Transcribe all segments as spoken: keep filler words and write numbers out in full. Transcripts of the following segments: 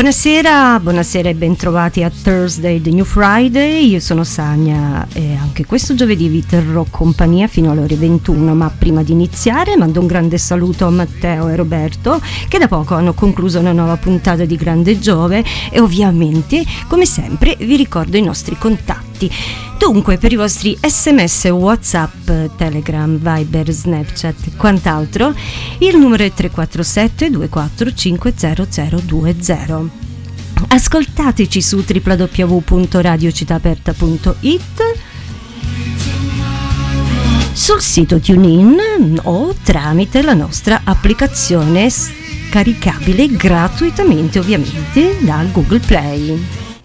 Buonasera, buonasera e bentrovati a Thursday, The New Friday. Io sono Sania e anche questo giovedì vi terrò compagnia fino alle ore ventuno, ma prima di iniziare mando un grande saluto a Matteo e Roberto che da poco hanno concluso una nuova puntata di Grande Giove e ovviamente, come sempre, vi ricordo i nostri contatti. Dunque, per i vostri sms, whatsapp, telegram, viber, snapchat e quant'altro, il numero è tre quattro sette due quattro cinque zero zero due zero. Ascoltateci su w w w punto radio città aperta punto i t, sul sito TuneIn o tramite la nostra applicazione scaricabile gratuitamente, ovviamente, dal Google Play.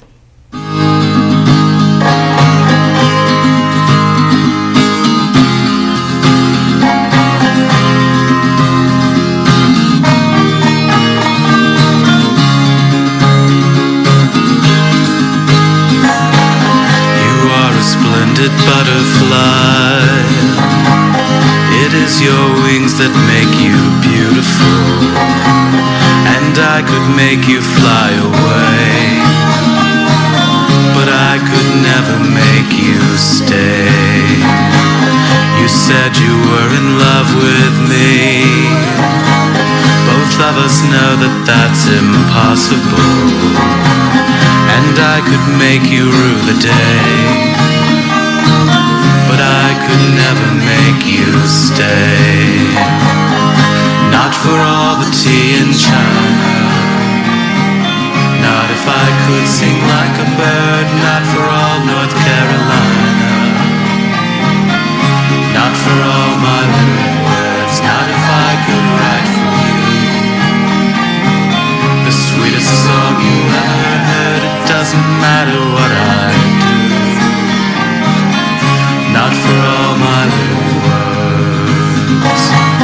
Butterfly, it is your wings that make you beautiful, and I could make you fly away, but I could never make you stay. You said you were in love with me, both of us know that that's impossible, and I could make you rue the day, but I could never make you stay. Not for all the tea in China, not if I could sing like a bird, not for all North Carolina, not for all my little words, not if I could write for you the sweetest song you ever heard. It doesn't matter what I do, not for all my little words.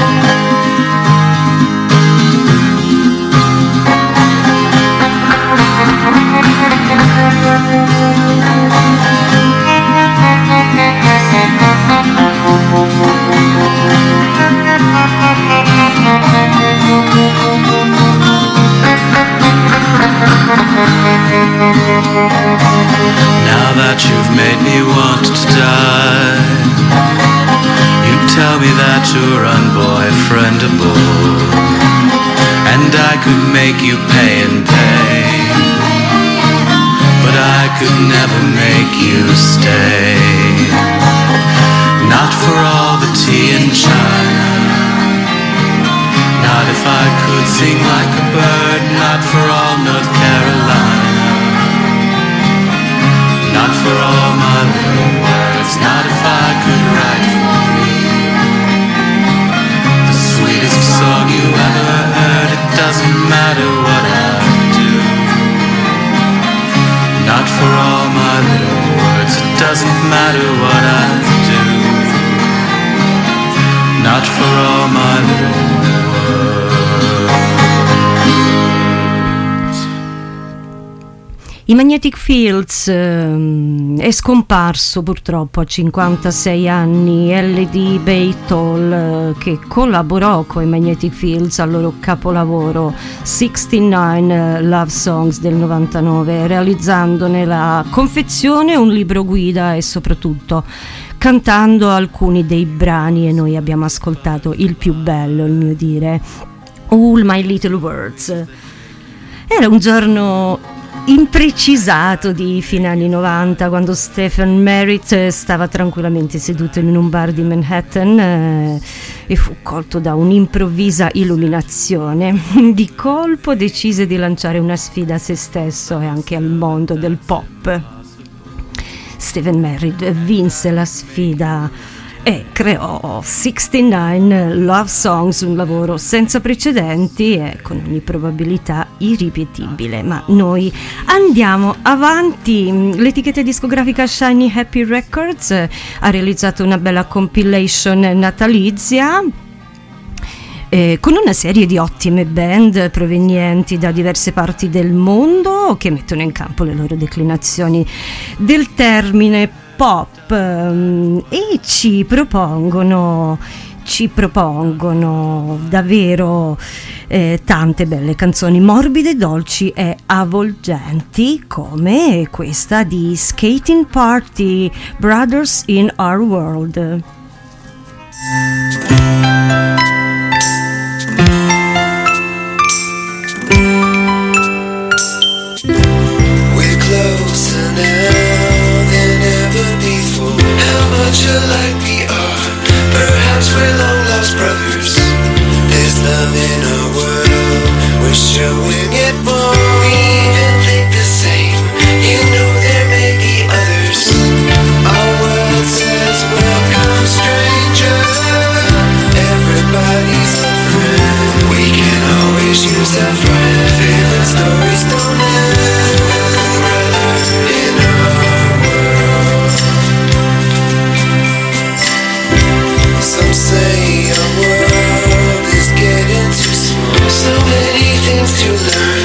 Now that you've made me want to die, you tell me that you're unboyfriendable, and I could make you pay and pay, but I could never make you stay. Not for all the tea in China, not if I could sing like a bird, not for all North Carolina, not for all my little words, not if I could write for you the sweetest song you ever heard. It doesn't matter what I do, not for all my little words. It doesn't matter what I do, not for all my little words. I Magnetic Fields, ehm, è scomparso purtroppo a cinquantasei anni L D Battle, eh, che collaborò con i Magnetic Fields al loro capolavoro sessantanove Love Songs del novantanove, realizzandone la confezione, un libro guida e soprattutto cantando alcuni dei brani, e noi abbiamo ascoltato il più bello, il mio dire, All My Little Words. Era un giorno imprecisato di fine anni novanta, quando Stephen Merritt stava tranquillamente seduto in un bar di Manhattan eh, e fu colto da un'improvvisa illuminazione. Di colpo decise di lanciare una sfida a se stesso e anche al mondo del pop. Stephen Merritt vinse la sfida e creò sessantanove Love Songs, un lavoro senza precedenti e con ogni probabilità irripetibile. Ma noi andiamo avanti. L'etichetta discografica Shiny Happy Records ha realizzato una bella compilation natalizia Eh, con una serie di ottime band provenienti da diverse parti del mondo che mettono in campo le loro declinazioni del termine pop, ehm, e ci propongono ci propongono davvero eh, tante belle canzoni morbide, dolci e avvolgenti, come questa di Skating Party, Brothers in Our World. We're closer now than ever before. How much alike we are. Perhaps we're long lost brothers. There's love in our world. We're showing it more. We even think the same. You know there may be others. Our world says welcome stranger. Everybody's a friend. We can always use a friend. Favorite stories don't end. In our world. Some say our world is getting too small. So many things to learn.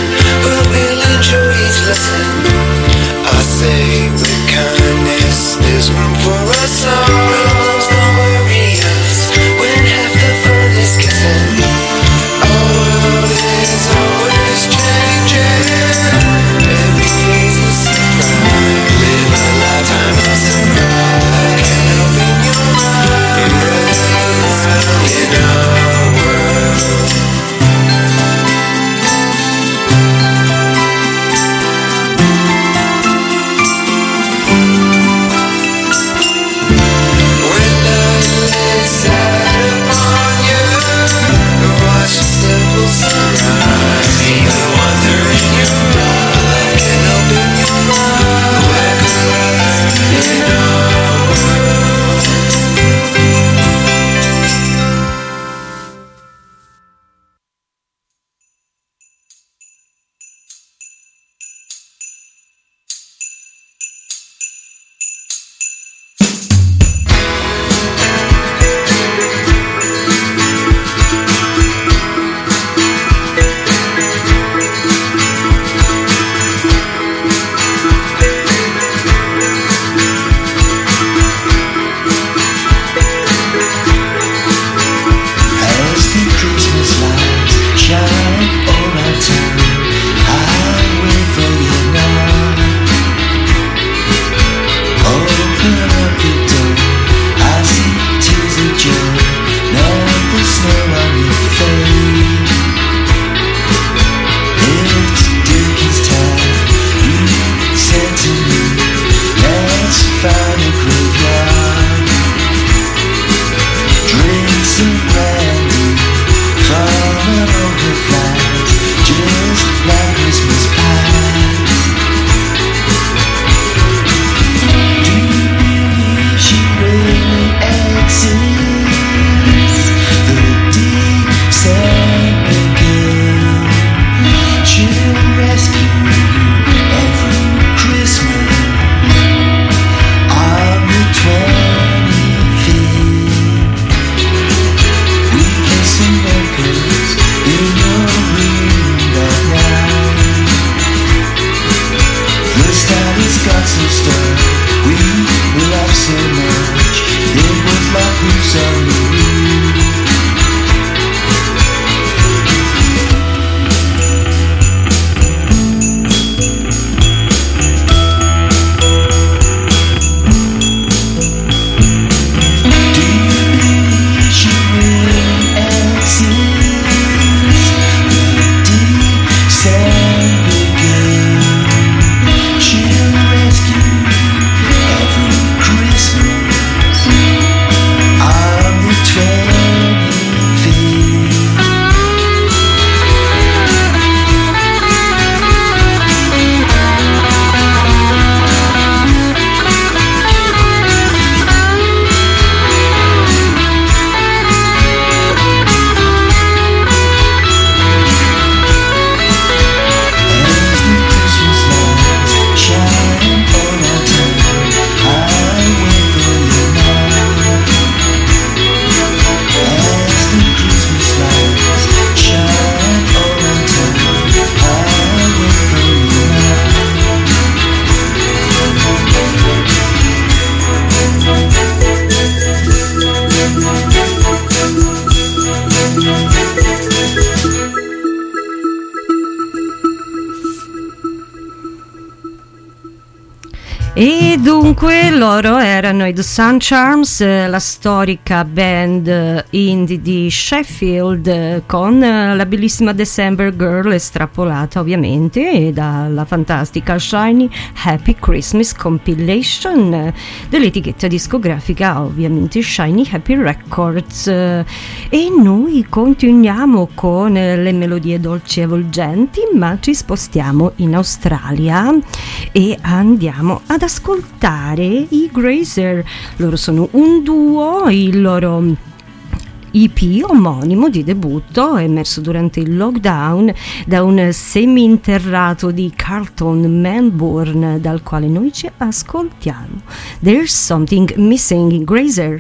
E dunque loro erano i The Sun Charms, la storica band indie di Sheffield, con la bellissima December Girl estrapolata ovviamente dalla fantastica Shiny Happy Christmas Compilation dell'etichetta discografica ovviamente Shiny Happy Records. E noi continuiamo con le melodie dolci e avvolgenti, ma ci spostiamo in Australia e andiamo ad ascoltare i Grazer. Loro sono un duo, il loro E P omonimo di debutto emerso durante il lockdown da un semi-interrato di Carlton, Melbourne, dal quale noi ci ascoltiamo There's Something Missing in Grazer.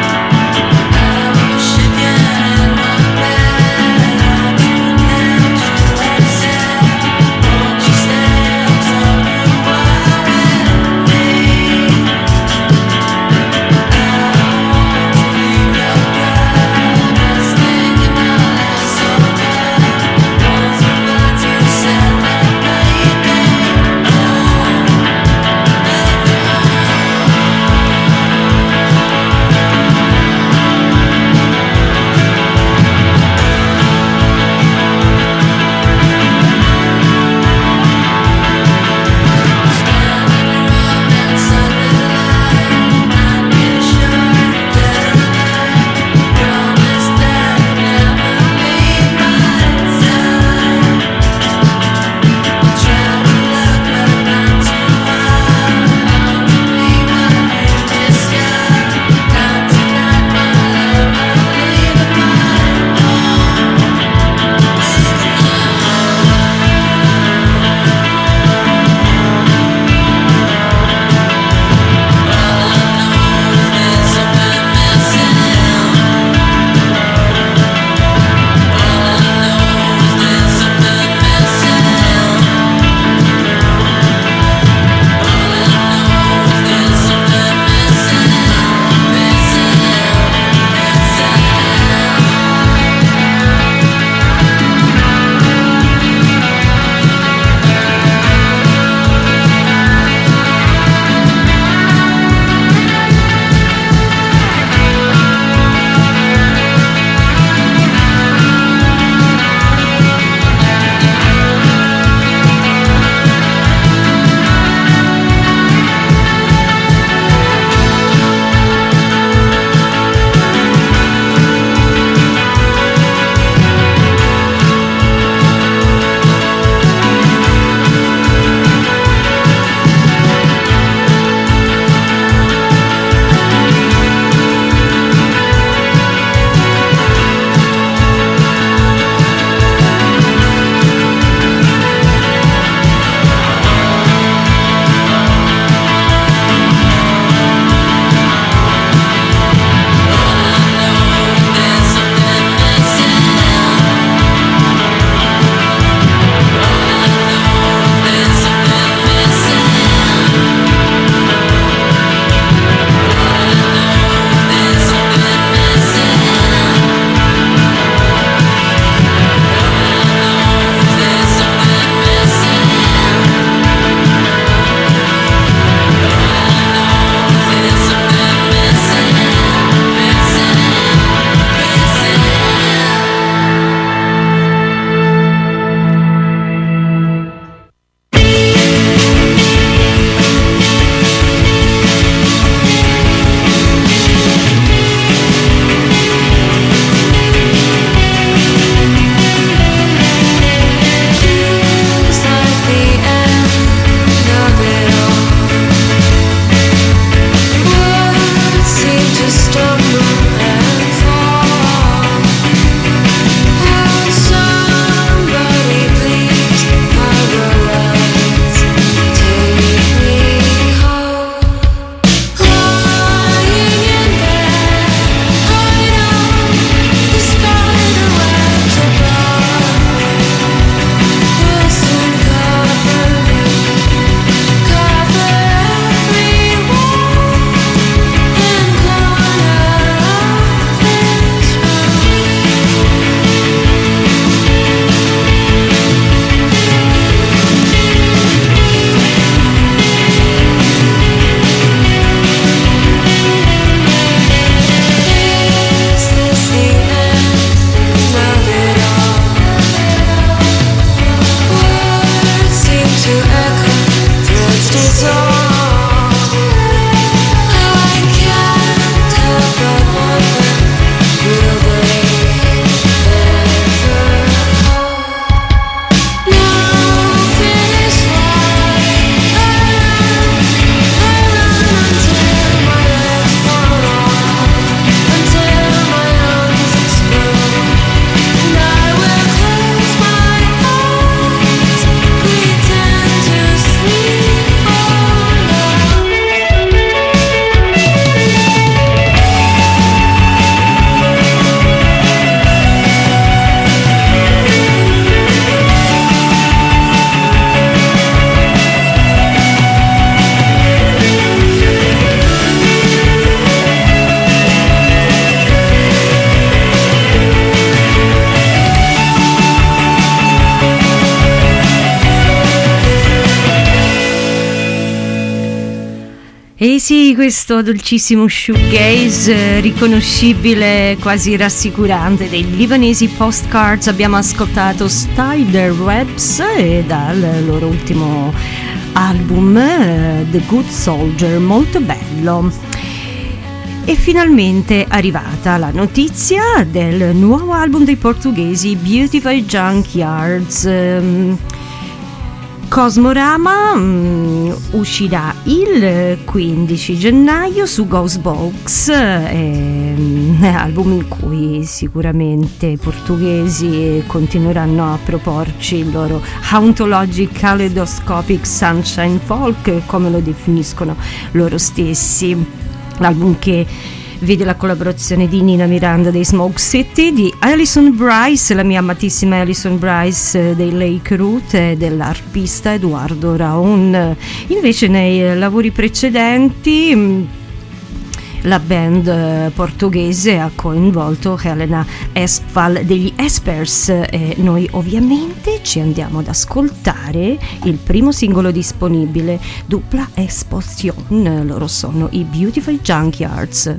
I wish again in my bed, E sì, questo dolcissimo shoegaze, riconoscibile, quasi rassicurante, dei libanesi Postcards. Abbiamo ascoltato Spider Webs e dal loro ultimo album uh, The Good Soldier, molto bello. E finalmente è arrivata la notizia del nuovo album dei portoghesi Beautiful Junkyards. um, Cosmorama um, uscirà il quindici gennaio su Ghostbox, eh, album in cui sicuramente i portoghesi continueranno a proporci il loro Hauntologic Kaleidoscopic Sunshine Folk, come lo definiscono loro stessi. L'album che vede la collaborazione di Nina Miranda dei Smoke City, di Alison Bryce, la mia amatissima Alison Bryce dei Lake Root, e dell'arpista Eduardo Raon. Invece nei lavori precedenti la band portoghese ha coinvolto Helena Espval degli Espers, e noi ovviamente ci andiamo ad ascoltare il primo singolo disponibile, Dupla Exposition. Loro sono i Beautiful Junkyards.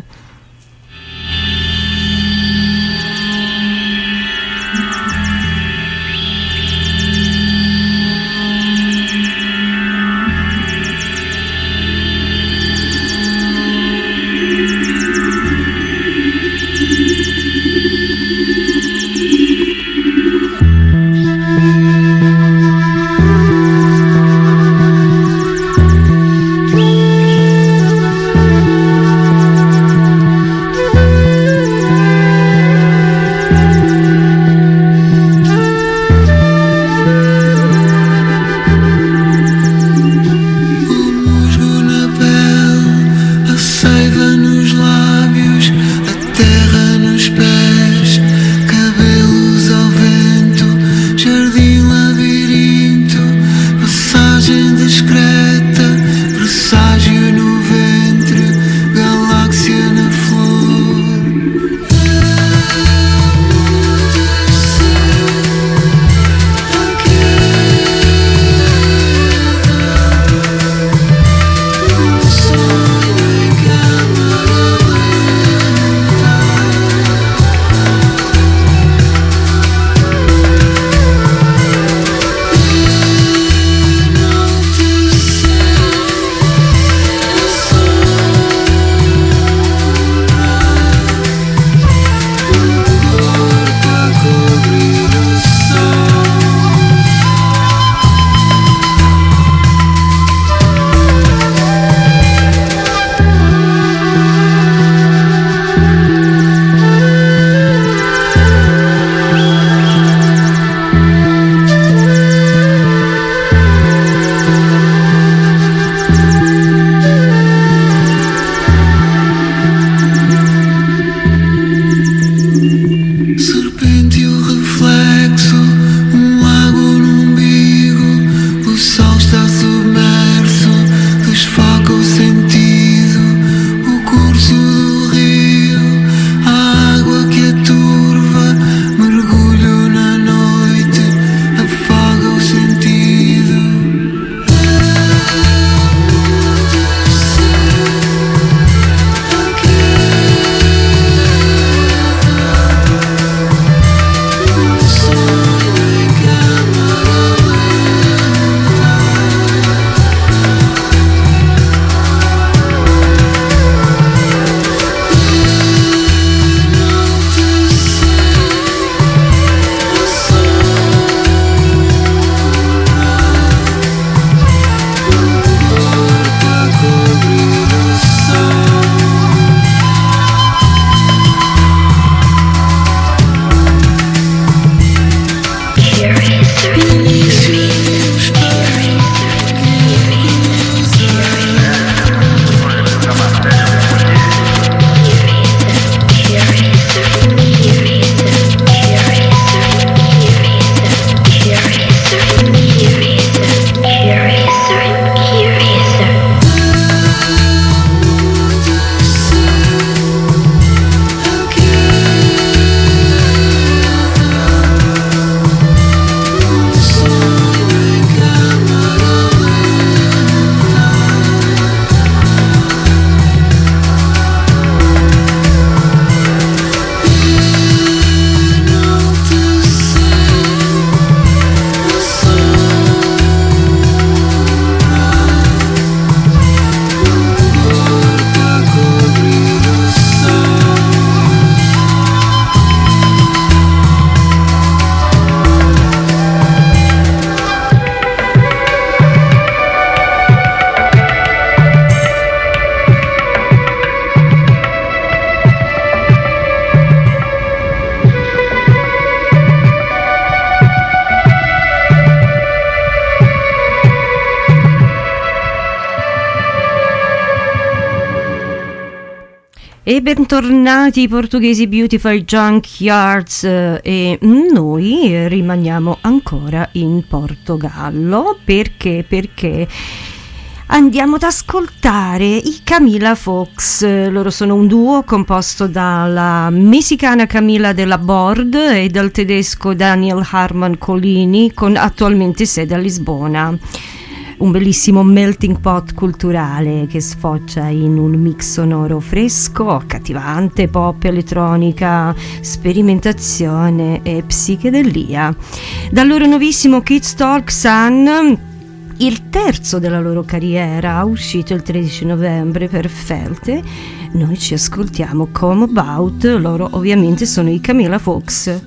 Thank E bentornati i portoghesi Beautiful Junkyards, eh, e noi rimaniamo ancora in Portogallo perché perché andiamo ad ascoltare i Camila Fox. Loro sono un duo composto dalla messicana Camila de la Bord e dal tedesco Daniel Harman Colini, con attualmente sede a Lisbona. Un bellissimo melting pot culturale che sfocia in un mix sonoro fresco, accattivante, pop, elettronica, sperimentazione e psichedelia. Dal loro nuovissimo Kids Talk Sun, il terzo della loro carriera, uscito il tredici novembre per Felte, noi ci ascoltiamo Come About. Loro ovviamente sono i Camila Fox.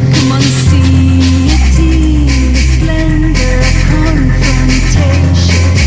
Confrontation.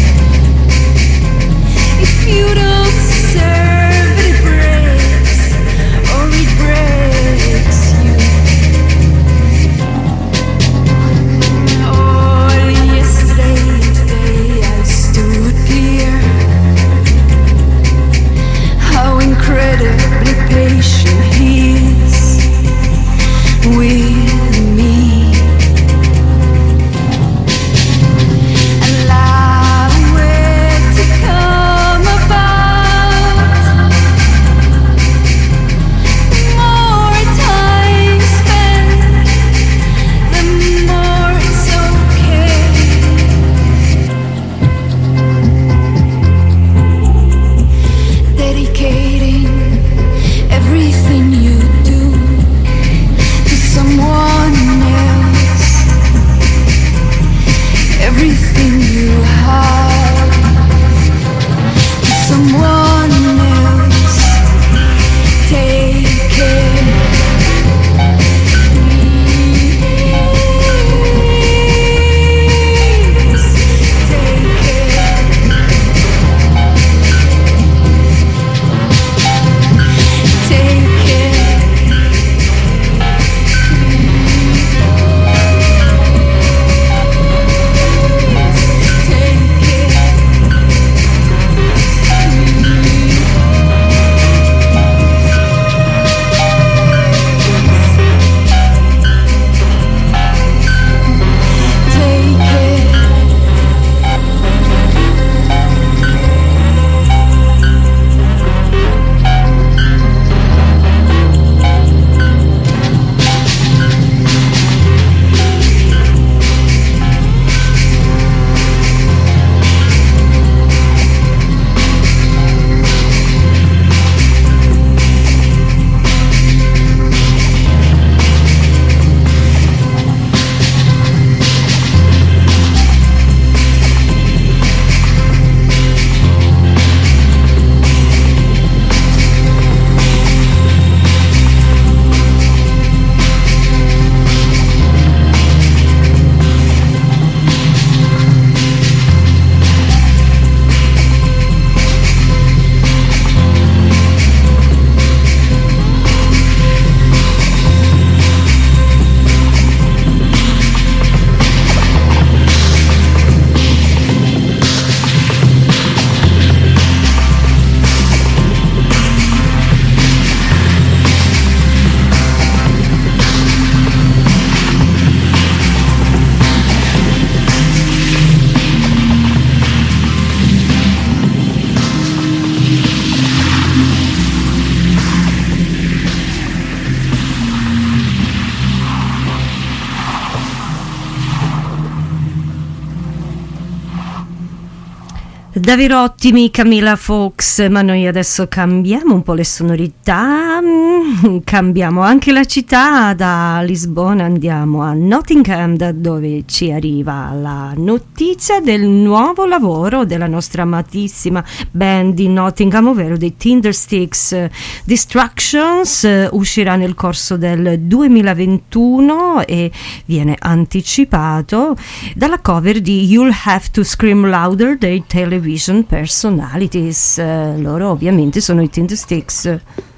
Davvero ottimi Camilla Fox, ma noi adesso cambiamo un po' le sonorità, mm, cambiamo anche la città, da Lisbona andiamo a Nottingham, da dove ci arriva la notizia del nuovo lavoro della nostra amatissima band di Nottingham, ovvero dei Tindersticks. Distractions eh, uscirà nel corso del duemilaventuno e viene anticipato dalla cover di You'll Have to Scream Louder dei Television Personalities. Uh, loro ovviamente sono i Tindersticks.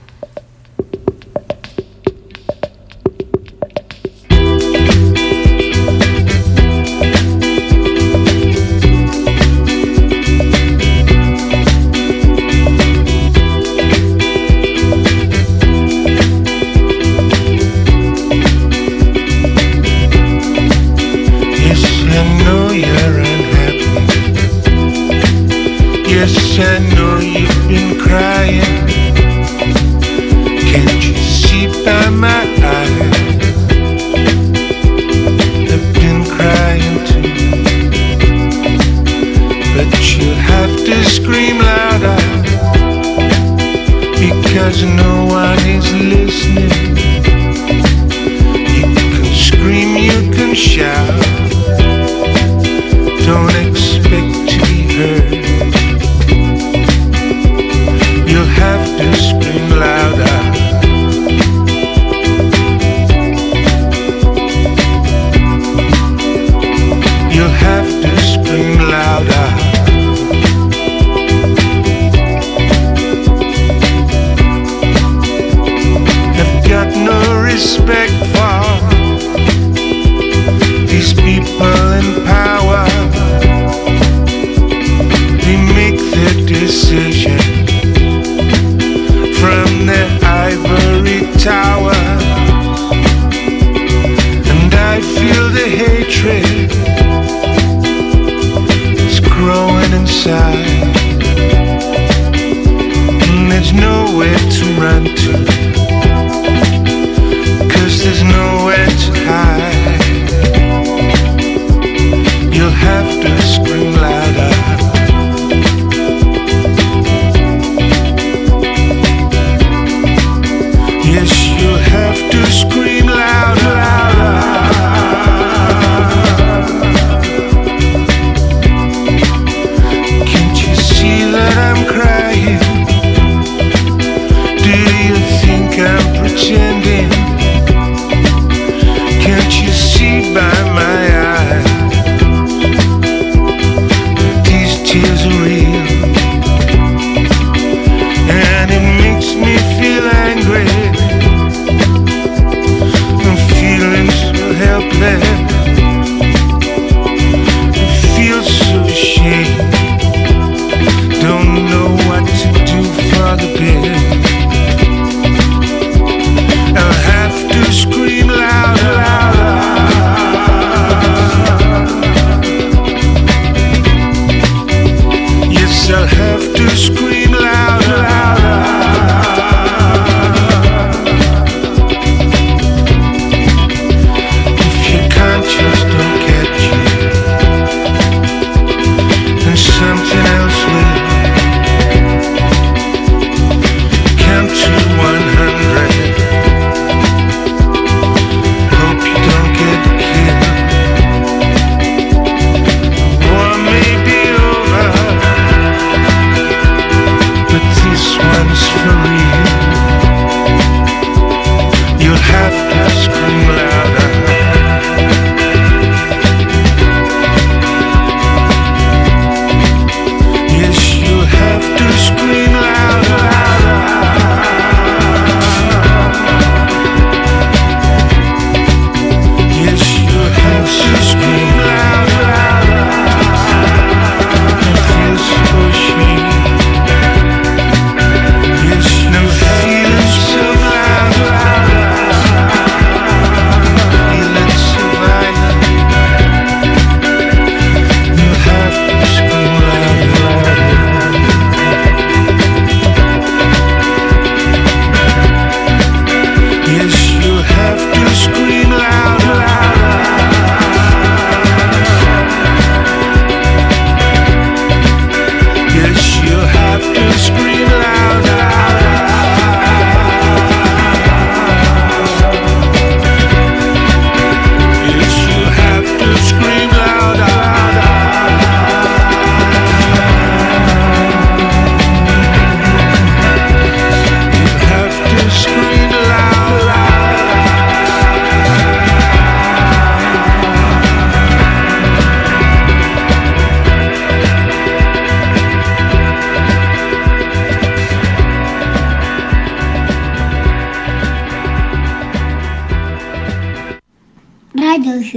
Yes, I know you've been crying. Can't you see by my eyes? I've been crying too. But you'll have to scream louder, because no one is listening. You can scream, you can shout. Don't expect to be heard. You'll have to scream louder. You'll have to scream louder. I've got no respect for these people in power. They make their decision from their ivory tower, and I feel the hatred is growing inside, and there's nowhere to run to, 'cause there's nowhere to hide. You'll have to scream louder. Yes, you'll have to scream louder, louder. Can't you see that I'm crying? Do you think I'm pretending? Can't you see by my eyes?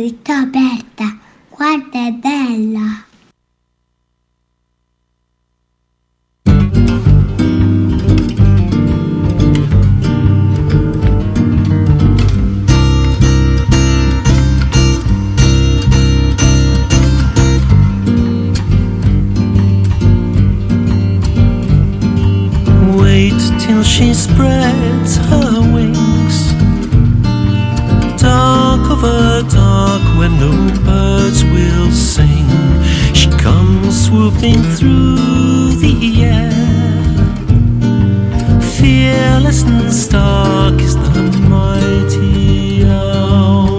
città aperta, guarda è bella. Till she spreads her wings, dark over dark when no birds will sing. She comes swooping through the air, fearless and stark is the mighty owl.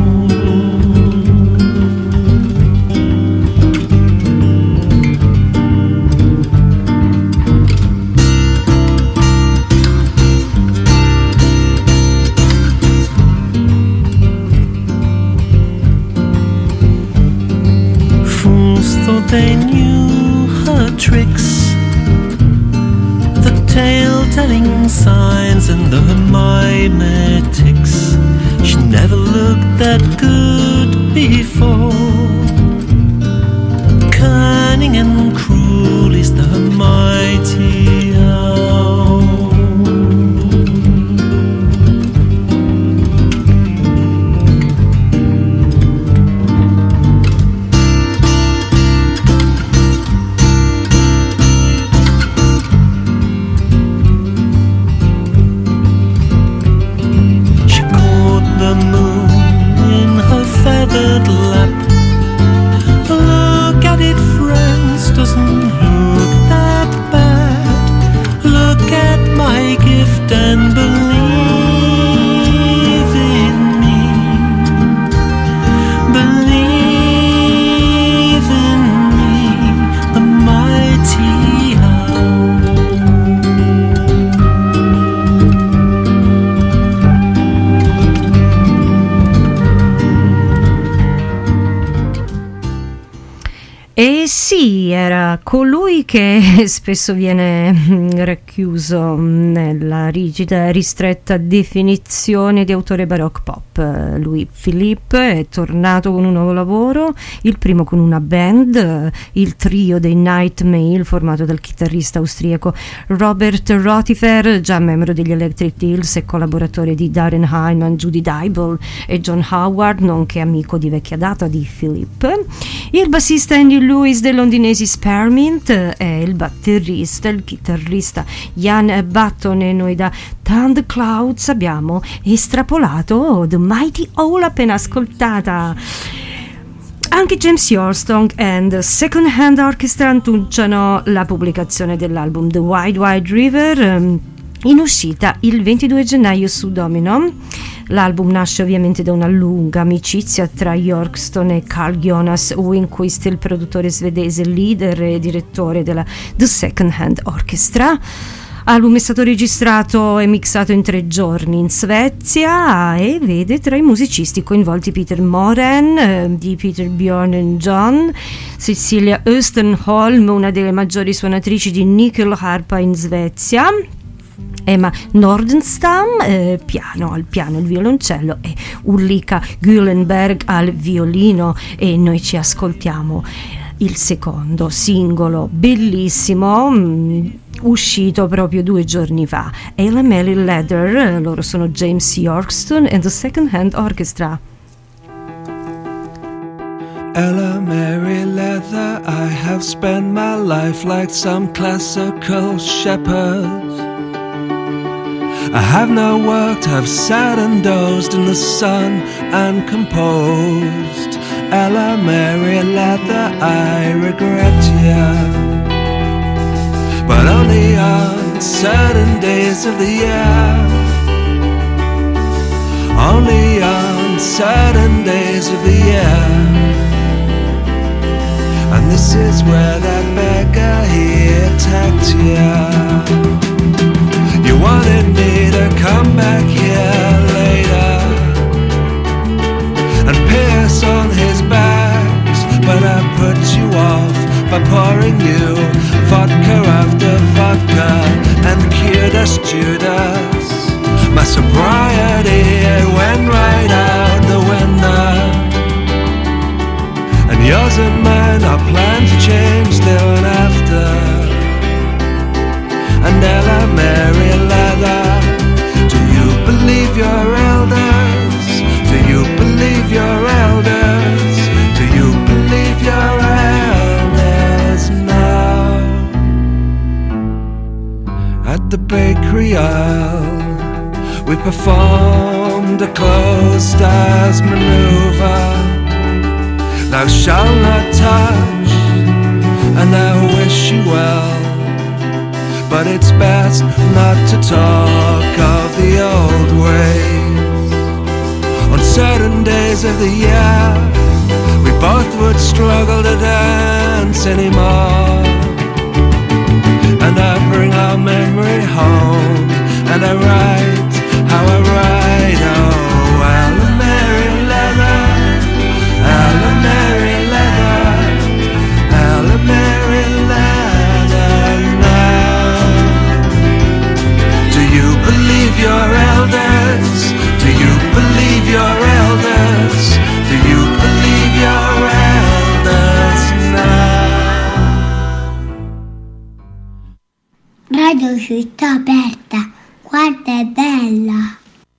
They knew her tricks, the tale-telling signs and the mimetics. She never looked that good before. Cunning and cruel is the mighty owl. Lap. Look at it, friends, doesn't look that bad. Look at my gift and believe in me. Believe in me, the mighty owl. E sì, era colui che spesso viene racchiuso nella rigida e ristretta definizione di autore baroque pop. Louis Philippe è tornato con un nuovo lavoro, il primo con una band, il trio dei Night Mail, formato dal chitarrista austriaco Robert Rotifer, già membro degli Electric Hills e collaboratore di Darren Hyman, Judy Dybel e John Howard, nonché amico di vecchia data di Philippe. Il bassista Andy Lewis dei londinesi Spearmint è il batterista, il chitarrista Ian Button, e noi da Thunder Clouds abbiamo estrapolato The Mighty Owl appena ascoltata. Anche James Yorkstone and Second Hand Orchestra annunciano la pubblicazione dell'album The Wide Wide River, in uscita il ventidue gennaio su Domino. L'album nasce ovviamente da una lunga amicizia tra Yorkstone e Carl Jonas Winquist, il produttore svedese, leader e direttore della The Second Hand Orchestra. L'album è stato registrato e mixato in tre giorni in Svezia e vede tra i musicisti coinvolti Peter Moren eh, di Peter Bjorn and John, Cecilia Östenholm, una delle maggiori suonatrici di nyckelharpa in Svezia, Emma Nordenstam eh, piano al piano, il violoncello, e Ulrika Güllenberg al violino. E noi ci ascoltiamo il secondo singolo bellissimo mh, uscito proprio due giorni fa, Ella Mary Leather. Loro sono James Yorkstone and the Second Hand Orchestra. Ella Mary Leather, I have spent my life like some classical shepherd. I have not worked, I've sat and dozed in the sun and composed. Ella Mary Leather, I regret ya, but only on certain days of the year. Only on certain days of the year. And this is where that beggar he attacked ya. You wanted me to come back here later and piss on his bags, but I put you off by pouring you vodka after vodka and cured as Judas. My sobriety went right out the window. isn't mine. Our plans change still and after. And Ella Mary Leather, do you believe your elders? Do you believe your elders? Do you believe your elders now? At the bakery aisle, we performed a closed eyes maneuver. Thou shalt not touch, and I wish you well, but it's best not to talk of the old ways. On certain days of the year, we both would struggle to dance anymore. And I bring our memory home, and I write how I write. Oh, Ella Mary Leather, Ella Mary Leather, Ella Mary Leather now. Do you believe your elders? Do you believe your elders? Do you believe your elders now? Radio Città Aperta, quanto è bella!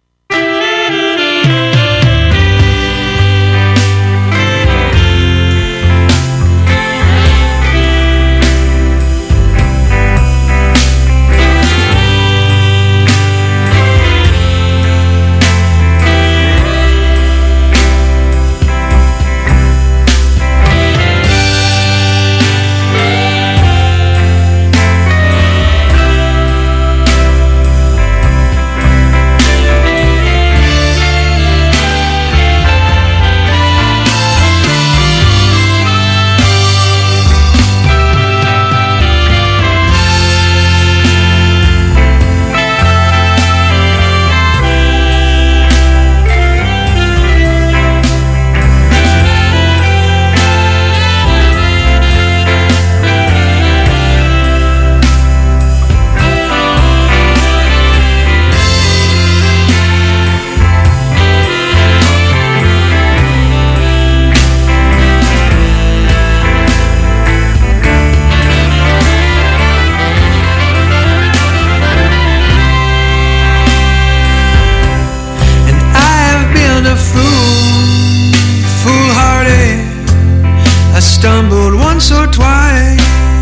Stumbled once or twice.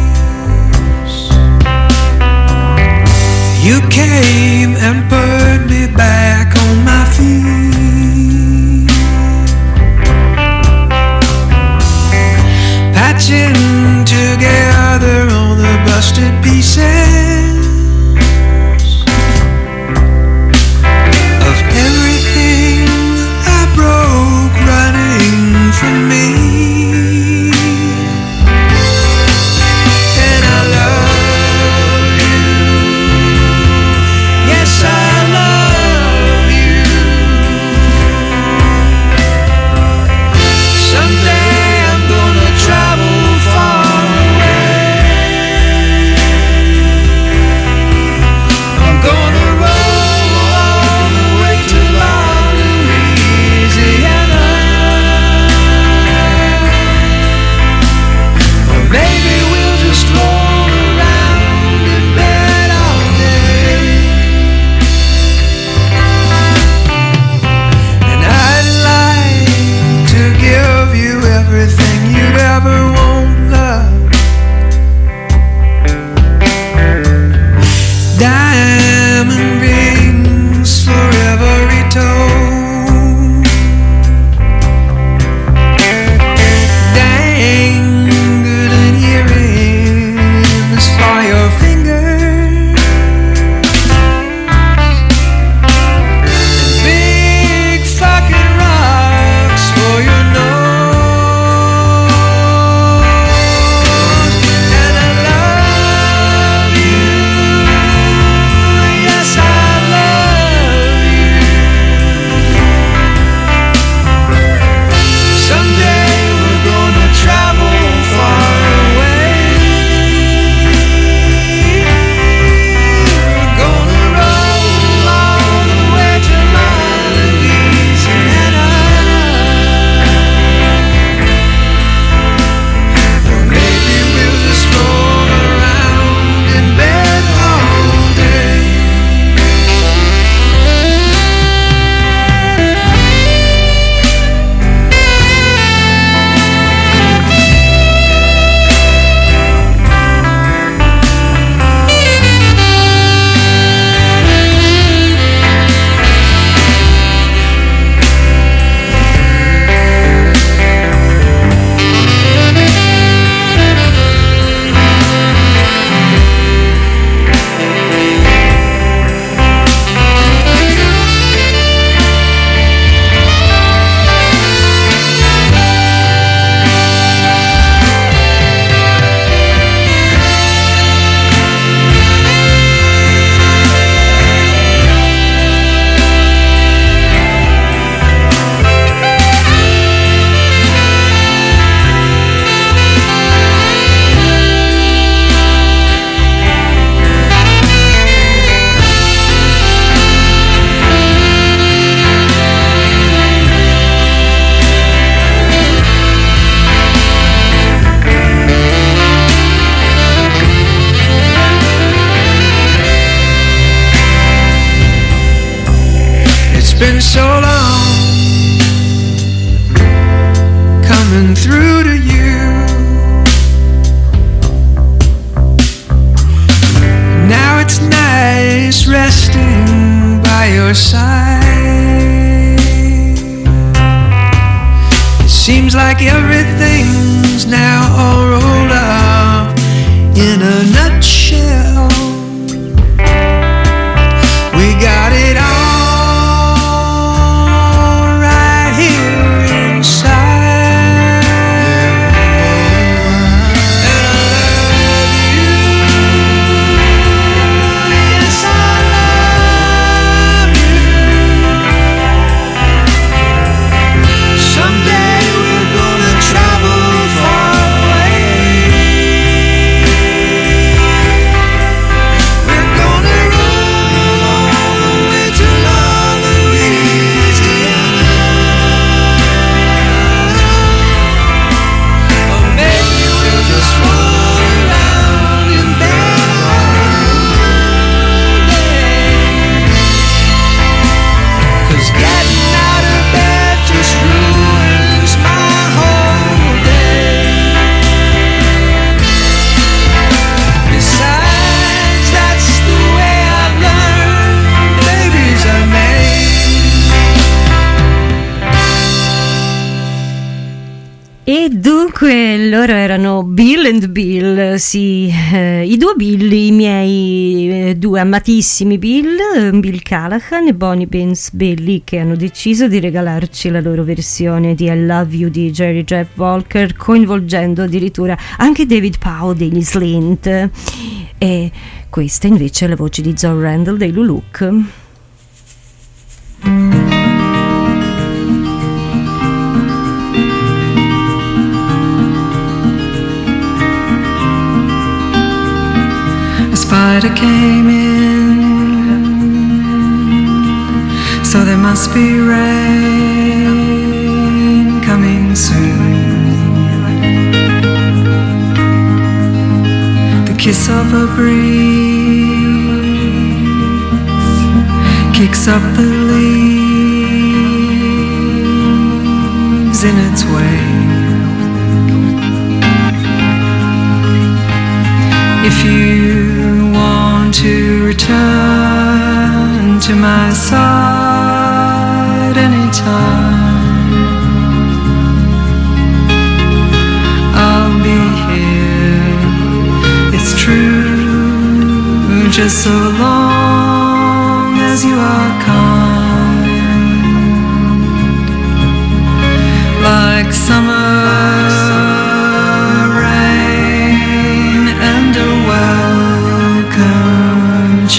You came and put me back on my feet, patching together all the busted pieces of everything I broke running from me. Someday I'm gonna travel far away. for so long, coming through to you. Now it's nice resting by your side. It seems like everything's now all rolled up in a nutshell. We got it all right here inside. And I love you. Yes, I love you. Someday we're gonna travel far away. We're gonna roll all the way to Louisiana. Or maybe we'll just roll around in bed all day. 'Cause getting out of bed just ruins my whole day. Besides, that's the way I've learned babies are made. E dunque loro erano Bill and Bill, sì, eh, i due Bill, i miei eh, due amatissimi Bill, eh, Bill Callahan e Bonnie Beans Billy, che hanno deciso di regalarci la loro versione di I Love You di Jerry Jeff Walker, coinvolgendo addirittura anche David Powell degli Slint. E questa invece è la voce di Zoe Randall dei Luluk. A spider came in, so there must be rain coming soon. The kiss of a breeze kicks up the leaves in its way. If you want to return to my side anytime, I'll be here. It's true, just so long as you are kind, like summer rain and a welcome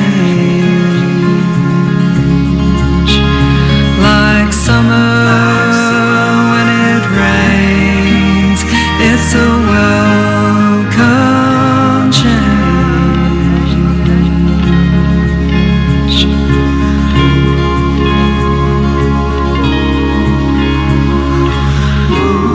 change, like summer when it rains. It's a welcome change. Ooh.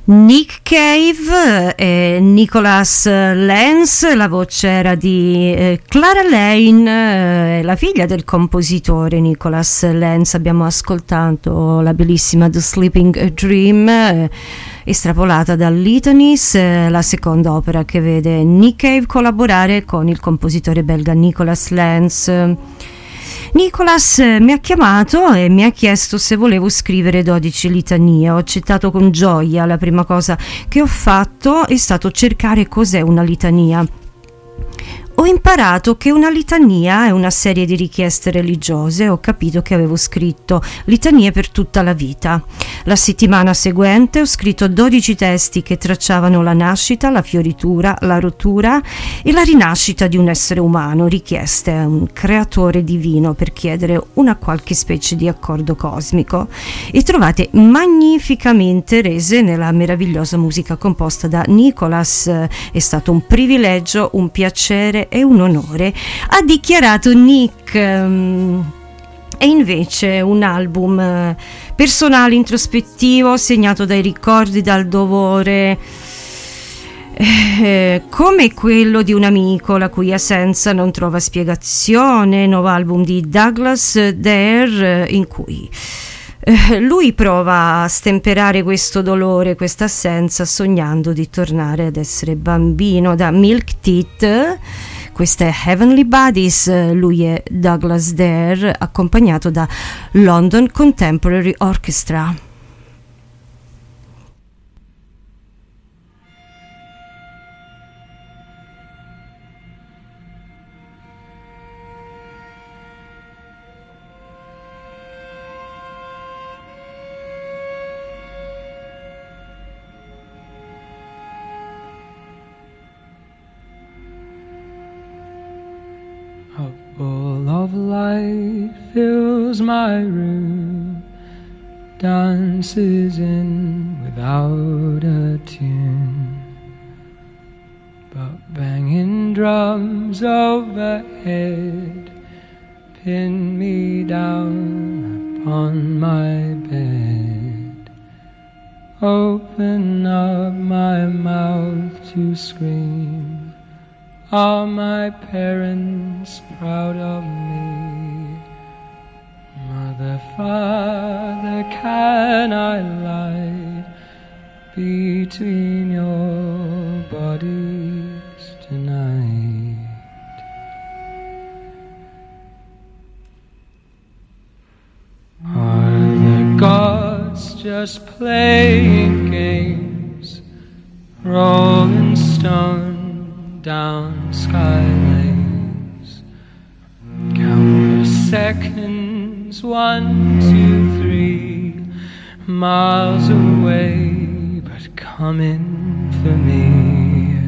Nick Cave e Nicholas Lenz, la voce era di eh, Clara Lane, eh, la figlia del compositore Nicholas Lenz. Abbiamo ascoltato la bellissima The Sleeping Dream, eh, estrapolata da Litanies, eh, la seconda opera che vede Nick Cave collaborare con il compositore belga Nicholas Lenz. Nicholas mi ha chiamato e mi ha chiesto se volevo scrivere dodici litanie. Ho accettato con gioia. La prima cosa che ho fatto è stato cercare cos'è una litania. Ho imparato che una litania è una serie di richieste religiose. Ho capito che avevo scritto litanie per tutta la vita. La settimana seguente ho scritto dodici testi che tracciavano la nascita, la fioritura, la rottura e la rinascita di un essere umano, richieste a un creatore divino per chiedere una qualche specie di accordo cosmico, e trovate magnificamente rese nella meravigliosa musica composta da Nicholas. È stato un privilegio, un piacere e un onore, ha dichiarato Nick. E invece un album personale, introspettivo, segnato dai ricordi, dal dolore, eh, come quello di un amico la cui assenza non trova spiegazione. Nuovo album di Douglas Dare, in cui eh, lui prova a stemperare questo dolore, questa assenza, sognando di tornare ad essere bambino. Da Milk Teeth, questa è Heavenly Bodies, lui è Douglas Dare, accompagnato da London Contemporary Orchestra. A ball of light fills my room, dances in without a tune, but banging drums overhead pin me down upon my bed. Open up my mouth to scream. Are my parents proud of me? Mother, Father, can I lie between your bodies tonight? Are the gods just playing games, rolling stone down sky lanes? Count the seconds, one, two, three, miles away, but coming for me.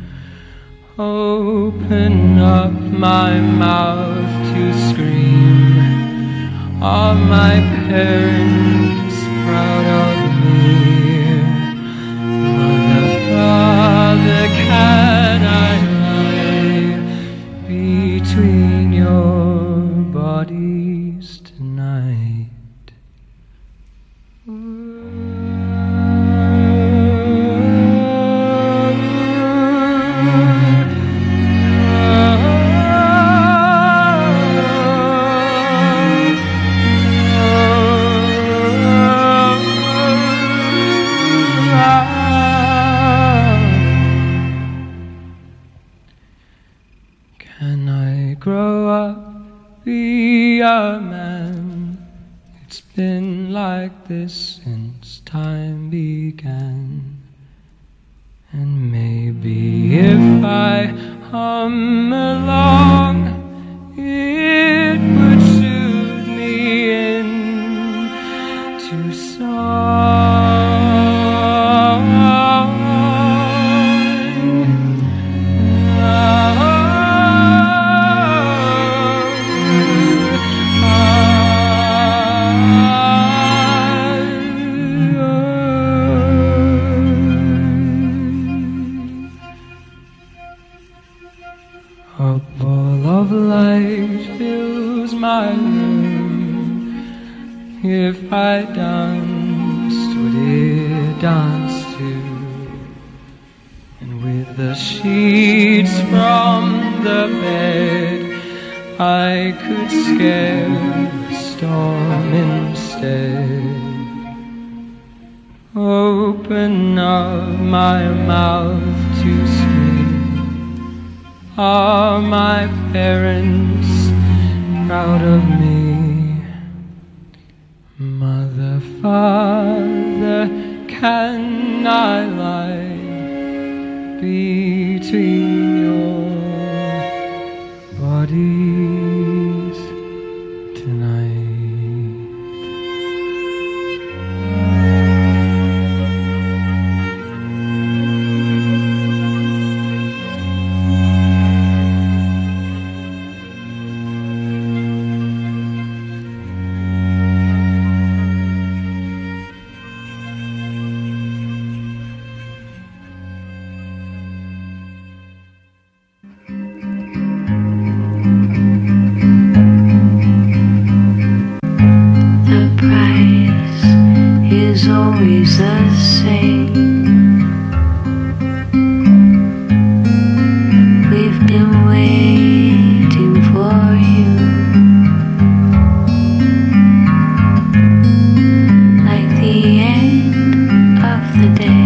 Open up my mouth to scream. Are my parents proud of me? Mother, Father, can I lie between your bodies tonight? Can I grow up, be a man? It's been like this since time began. And maybe if I hum along, it would soothe me into song. A ball of light fills my room. If I danced, would it dance too? the sheets from the bed, I could scare the storm instead. Open up my mouth to speak. Are my parents proud of me? Mother, Father, can I lie between your bodies tonight? Always the same. We've been waiting for you, like the end of the day.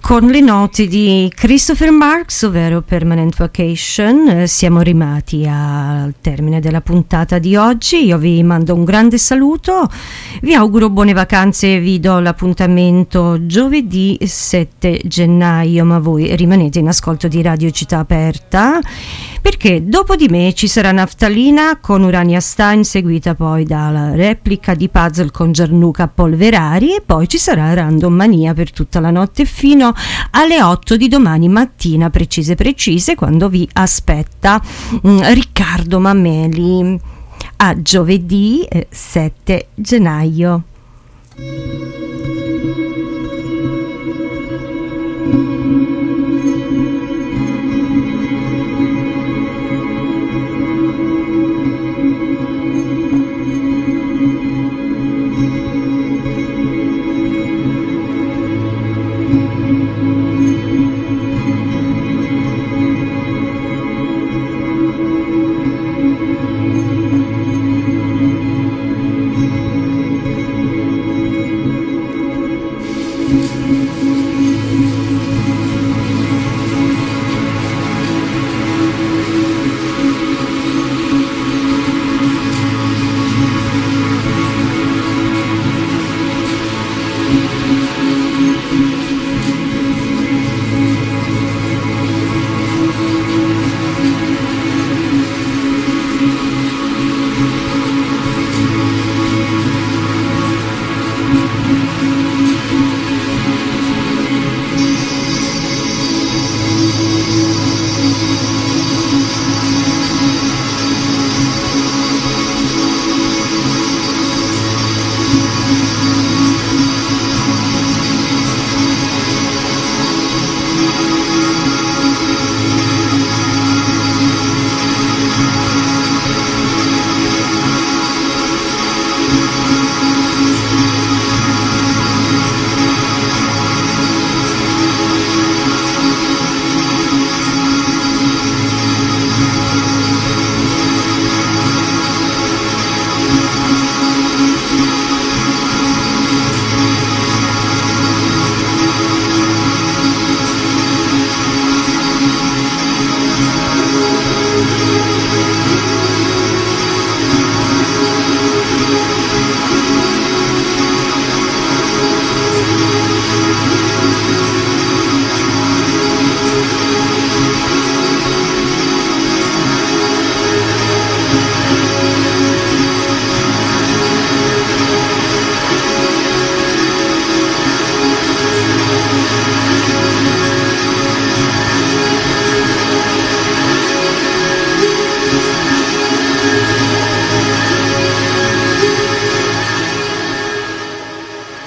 con le note di Christopher Marx, ovvero Permanent Vacation. Eh, siamo arrivati al termine della puntata di oggi. Io vi mando un grande saluto, vi auguro buone vacanze e vi do l'appuntamento giovedì sette gennaio, ma voi rimanete in ascolto di Radio Città Aperta, perché dopo di me ci sarà Naftalina con Urania Stein, seguita poi dalla replica di Puzzle con Gianluca Polverari, e poi ci sarà Random Mania per tutta la notte fino alle otto di domani mattina, precise precise, quando vi aspetta mm, Riccardo Mameli. A giovedì eh, sette gennaio.